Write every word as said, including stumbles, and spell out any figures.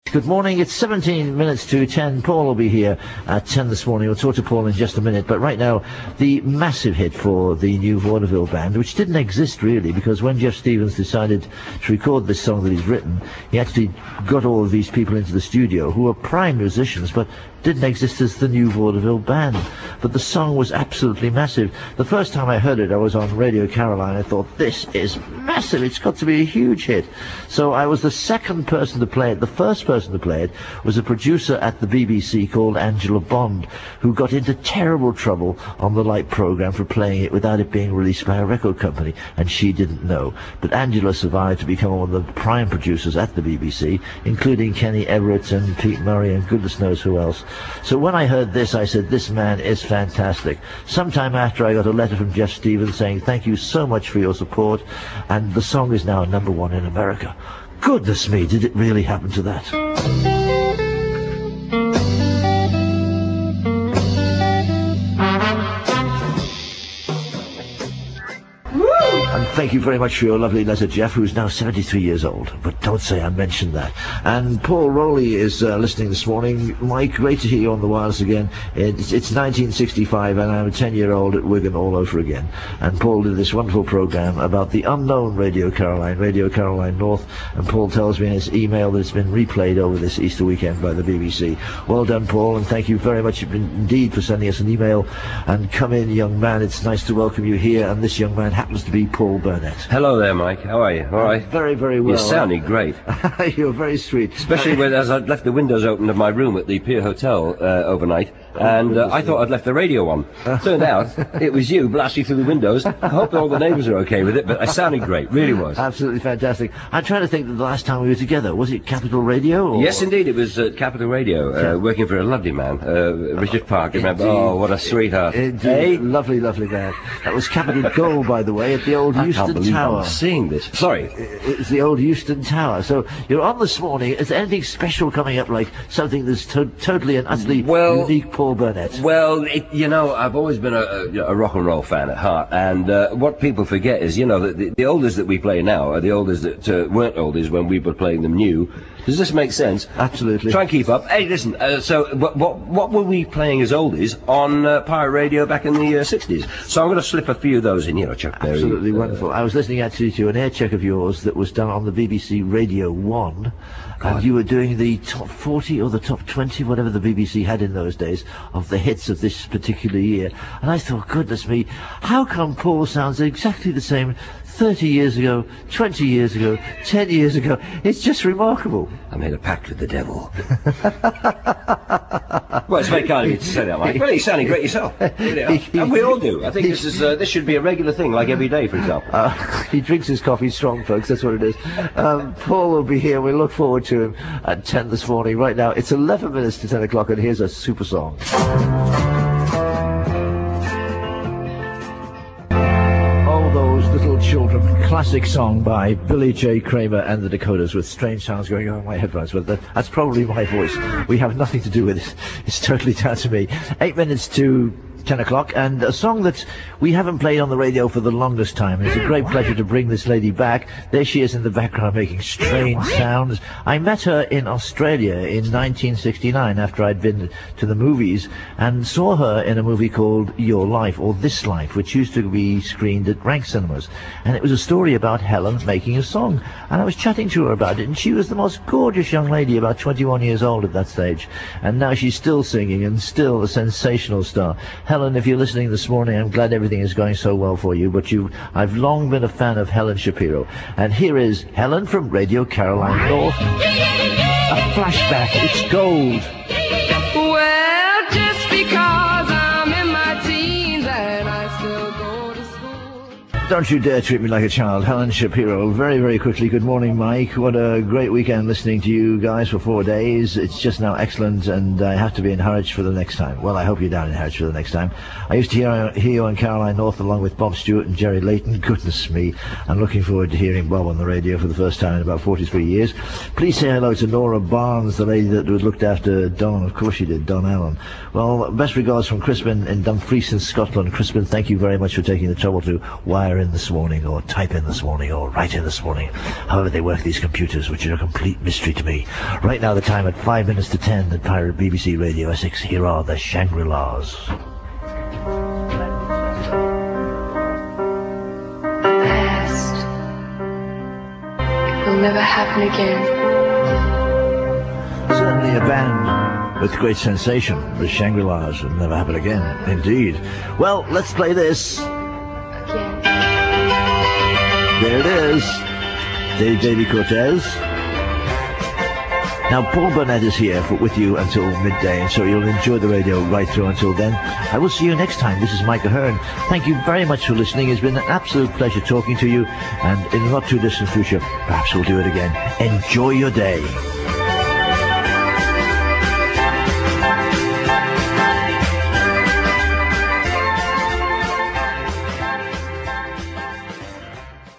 Good morning. It's seventeen minutes to ten. Paul will be here at ten this morning. We'll talk to Paul in just a minute. But right now, the massive hit for the new Vaudeville band, which didn't exist really, because when Jeff Stevens decided to record this song that he's written, he actually got all of these people into the studio who were prime musicians, but didn't exist as the new Vaudeville band. But the song was absolutely massive. The first time I heard it, I was on Radio Caroline. I thought, this is massive. It's got to be a huge hit. So I was the second person to play it. The first person to play it was a producer at the B B C called Angela Bond, who got into terrible trouble on the Light programme for playing it without it being released by a record company, and she didn't know. But Angela survived to become one of the prime producers at the B B C, including Kenny Everett and Pete Murray and goodness knows who else. So when I heard this, I said, this man is fantastic. Sometime after, I got a letter from Jeff Stevens saying, thank you so much for your support, and the song is now number one in America. Goodness me, did it really happen to that? And thank you very much for your lovely letter, Jeff, who's now seventy-three years old. But don't say I mentioned that. And Paul Rowley is uh, listening this morning. Mike, great to hear you on the wireless again. It's, it's nineteen sixty-five, and I'm a ten-year-old at Wigan all over again. And Paul did this wonderful program about the unknown Radio Caroline, Radio Caroline North. And Paul tells me in his email that it's been replayed over this Easter weekend by the B B C. Well done, Paul, and thank you very much indeed for sending us an email. And come in, young man. It's nice to welcome you here. And this young man happens to be Paul Burnett. Hello there, Mike. How are you? All right. I'm very, very well. You're sounding great. You're very sweet. Especially when, as I'd left the windows open of my room at the Pier Hotel uh, overnight, oh, and uh, I thought I'd left the radio on. Turned out it was you blasting through the windows. I hope all the neighbours are okay with it, but I sounded great. Really was. Absolutely fantastic. I'm trying to think that the last time we were together, was it Capital Radio? Or? Yes, indeed. It was uh, Capital Radio, uh, yeah. working for a lovely man, uh, Richard Park. You remember? Oh, what a sweetheart. Indeed. Hey? Lovely, lovely man. That was Capital Gold, by the way, at the old I Euston can't believe Tower. I'm seeing this. Sorry. It's the old Euston Tower. So you're on this morning. Is there anything special coming up, like something that's to totally and utterly well, unique, Paul Burnett? Well, it, you know, I've always been a, a, a rock and roll fan at heart, and uh, what people forget is, you know, that the, the oldies that we play now are the oldies that uh, weren't oldies when we were playing them new. Does this make sense? Absolutely. Try and keep up. Hey, listen, uh, so what, what what were we playing as oldies on uh, Pirate Radio back in the uh, sixties? So I'm going to slip a few of those in, you know, Chuck Berry. Absolutely uh, wonderful. I was listening actually to an air check of yours that was done on the B B C Radio one, God. And you were doing the top forty or the top twenty, whatever the B B C had in those days, of the hits of this particular year. And I thought, goodness me, how come Paul sounds exactly the same thirty years ago, twenty years ago, ten years ago? It's just remarkable. I made a pact with the devil. Well, it's very kind of you to say that, Mike. Well, you're sounding great yourself. Really are. And we all do. I think this is uh, this should be a regular thing, like every day, for example. Uh, he drinks his coffee strong, folks. That's what it is. Um, Paul will be here. We look forward to him at ten this morning. Right now, it's eleven minutes to ten o'clock, and here's a super song. Little Children, classic song by Billy J. Kramer and the Dakotas, with strange sounds going on in my headphones, but that, that's probably my voice. We have nothing to do with it. It's totally down to me. Eight minutes to ten o'clock, and a song that we haven't played on the radio for the longest time. It's a great pleasure to bring this lady back. There she is in the background making strange sounds. I met her in Australia in nineteen sixty-nine after I'd been to the movies, and saw her in a movie called Your Life, or This Life, which used to be screened at Rank Cinemas. And it was a story about Helen making a song, and I was chatting to her about it, and she was the most gorgeous young lady, about twenty-one years old at that stage, and now she's still singing and still a sensational star. Helen, if you're listening this morning, I'm glad everything is going so well for you, but you, I've long been a fan of Helen Shapiro. And here is Helen from Radio Caroline North. A flashback, it's gold. Well, just because I'm in my teens and I still go to school. Don't you dare treat me like a child. Helen Shapiro. Very, very quickly, good morning, Mike. What a great weekend listening to you guys for four days. It's just now excellent, and I have to be in Harwich for the next time. Well, I hope you're down in Harwich for the next time. I used to hear, hear you on Caroline North along with Bob Stewart and Jerry Layton. Goodness me. I'm looking forward to hearing Bob on the radio for the first time in about forty-three years. Please say hello to Nora Barnes, the lady that looked after Don. Of course she did, Don Allen. Well, best regards from Crispin in Dumfries in Scotland. Crispin, thank you very much for taking the trouble to wire fire in this morning, or type in this morning, or write in this morning. However they work these computers, which are a complete mystery to me. Right now, the time at five minutes to ten at Pirate B B C Radio Essex. Here are the Shangri-Las. Past. It will never happen again. Certainly a band with great sensation. The Shangri-Las will never happen again. Indeed. Well, let's play this. Again. There it is. Dave Davy Cortez. Now, Paul Burnett is here for, with you until midday, and so you'll enjoy the radio right through until then. I will see you next time. This is Mike Ahern. Thank you very much for listening. It's been an absolute pleasure talking to you, and in the not too distant future, perhaps we'll do it again. Enjoy your day.